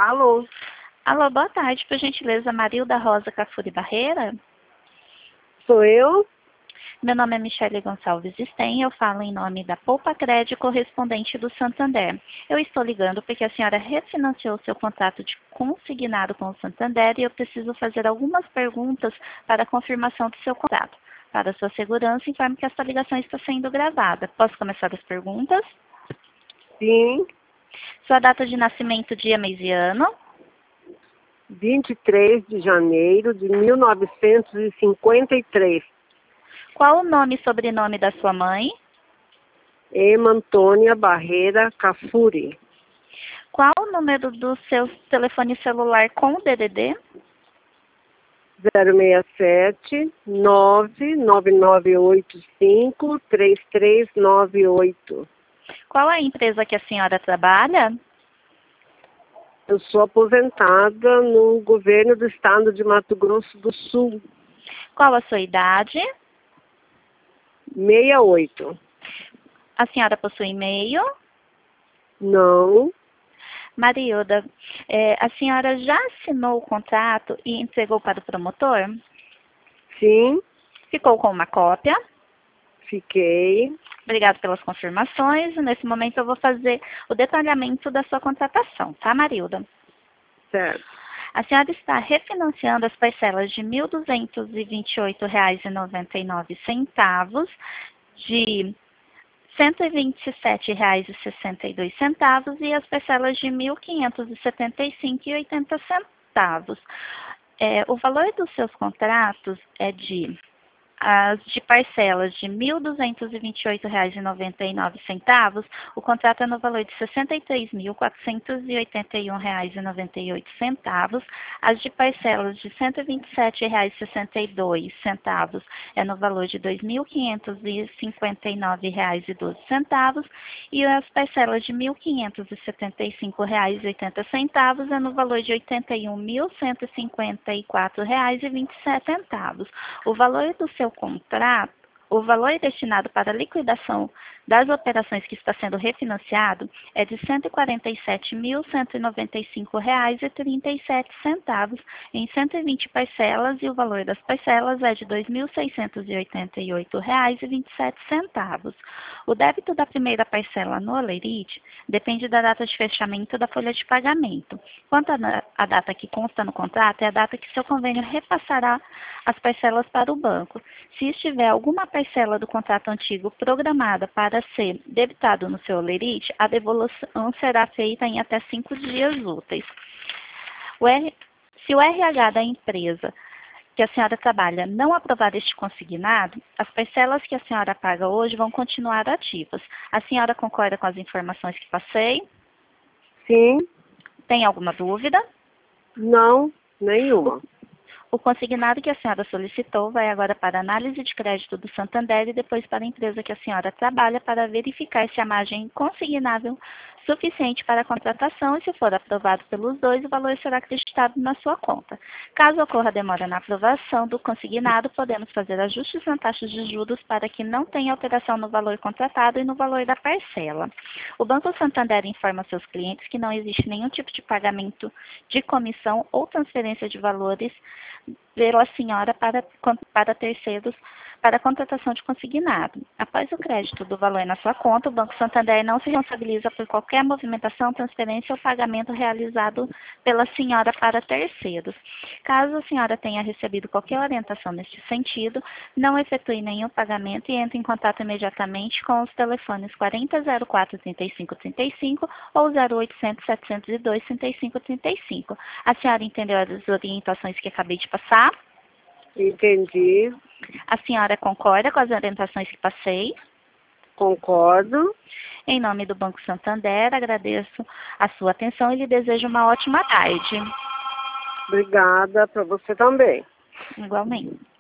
Alô? Alô, boa tarde, por gentileza, Marilda Rosa Cafuri Barreira. Sou eu? Meu nome é Michele Gonçalves Sten, eu falo em nome da Poupa Crédito correspondente do Santander. Eu estou ligando porque a senhora refinanciou seu contrato de consignado com o Santander e eu preciso fazer algumas perguntas para a confirmação do seu contrato. Para sua segurança, informe que esta ligação está sendo gravada. Posso começar as perguntas? Sim. Sua data de nascimento, dia, mês e ano? 23 de janeiro de 1953. Qual o nome e sobrenome da sua mãe? Ema Antônia Barreira Cafuri. Qual o número do seu telefone celular com o DDD? 067 99985 3398. Qual a empresa que a senhora trabalha? Eu sou aposentada no governo do estado de Mato Grosso do Sul. Qual a sua idade? 68. A senhora possui e-mail? Não. Marilda, a senhora já assinou o contrato e entregou para o promotor? Sim. Ficou com uma cópia? Fiquei. Obrigada pelas confirmações. Nesse momento eu vou fazer o detalhamento da sua contratação, tá, Marilda? Certo. A senhora está refinanciando as parcelas de R$ 1.228,99 de R$ 127,62 e as parcelas de R$ 1.575,80. O valor dos seus contratos é as de parcelas de R$ 1.228,99, o contrato é no valor de R$ 63.481,98. As de parcelas de R$ 127,62 é no valor de R$ 2.559,12 e as parcelas de R$ 1.575,80 é no valor de R$ 81.154,27. O valor do seu contrato, o valor destinado para a liquidação das operações que está sendo refinanciado é de R$ 147.195,37 em 120 parcelas e o valor das parcelas é de R$ 2.688,27. O débito da primeira parcela no Olerite depende da data de fechamento da folha de pagamento. Quanto à data que consta no contrato, é a data que seu convênio repassará as parcelas para o banco. Se estiver alguma parcela do contrato antigo programada para ser debitado no seu Olerite, a devolução será feita em até 5 dias úteis. Se o RH da empresa que a senhora trabalha não aprovar este consignado, as parcelas que a senhora paga hoje vão continuar ativas. A senhora concorda com as informações que passei? Sim. Tem alguma dúvida? Não, nenhuma. O consignado que a senhora solicitou vai agora para a análise de crédito do Santander e depois para a empresa que a senhora trabalha para verificar se a margem consignável suficiente para a contratação e, se for aprovado pelos dois, o valor será acreditado na sua conta. Caso ocorra demora na aprovação do consignado, podemos fazer ajustes na taxa de juros para que não tenha alteração no valor contratado e no valor da parcela. O Banco Santander informa seus clientes que não existe nenhum tipo de pagamento de comissão ou transferência de valores pela senhora para terceiros para a contratação de consignado. Após o crédito do valor na sua conta, o Banco Santander não se responsabiliza por qualquer movimentação, transferência ou pagamento realizado pela senhora para terceiros. Caso a senhora tenha recebido qualquer orientação neste sentido, não efetue nenhum pagamento e entre em contato imediatamente com os telefones 4004-3535 ou 0800-702-3535. A senhora entendeu as orientações que acabei de passar? Entendi. A senhora concorda com as orientações que passei? Concordo. Em nome do Banco Santander, agradeço a sua atenção e lhe desejo uma ótima tarde. Obrigada para você também. Igualmente.